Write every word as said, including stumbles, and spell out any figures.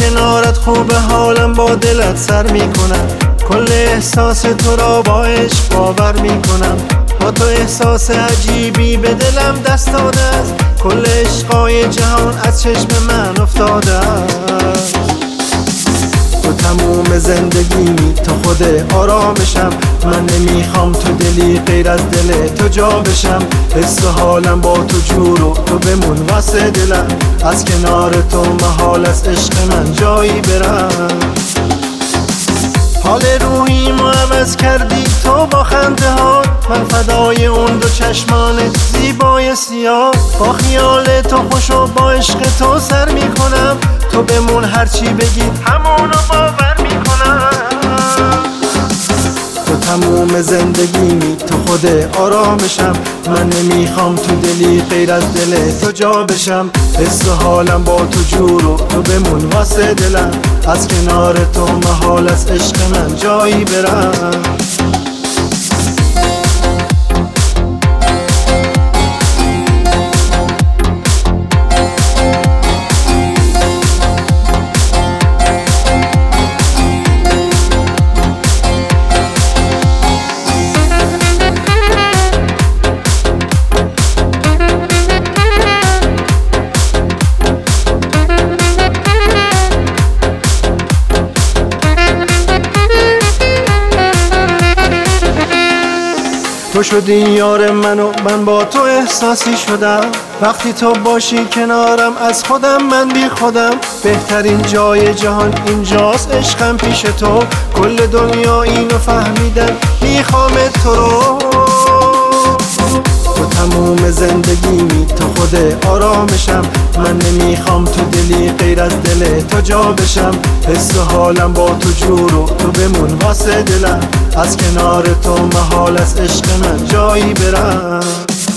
کنارت خوبه، حالم با دلت سر میکنم، کل احساس تو را با عشق باور میکنم. با تو احساس عجیبی به دلم دست داده است، کل عشقای جهان از چشم من افتاده است. تو تموم زندگیمی، تو خود آرامشم، من نمیخوام تو دلی غیر از دل تو جا بشم. حس و حالم با تو جور و تو بمون واسه دلم، از کنار تو محال از عشق من جایی برم. حال روحیمو عوض کردی تو با خنده ها، من فدای اون دو چشمانت زیبای سیاه. با خیال تو خوش و با عشق تو سر میکنم، تو بمون هرچی بگی همونو باور میکنم. تو تموم زندگیمی، تو خود آرامشم، من نمیخوام تو دلی غیر از دل تو جا بشم. حس و حالم با تو جور و تو بمون واسه دلم، از کنار تو محال از عشق من جایی برم. تو شدی یار من و من با تو احساسی شدم، وقتی تو باشی کنارم از خودم من بی خودم. بهترین جای جهان اینجاست، عشقم پیش تو، کل دنیا اینو فهمیدن میخوام تو رو. تو تموم زندگیمی، تو خود آرامشم، من نمیخوام تو دلی غیر از دل تو جا بشم. حس و حالم با تو جور و تو بمون واسه دلم، از کنار تو محال از عشق من جایی برم.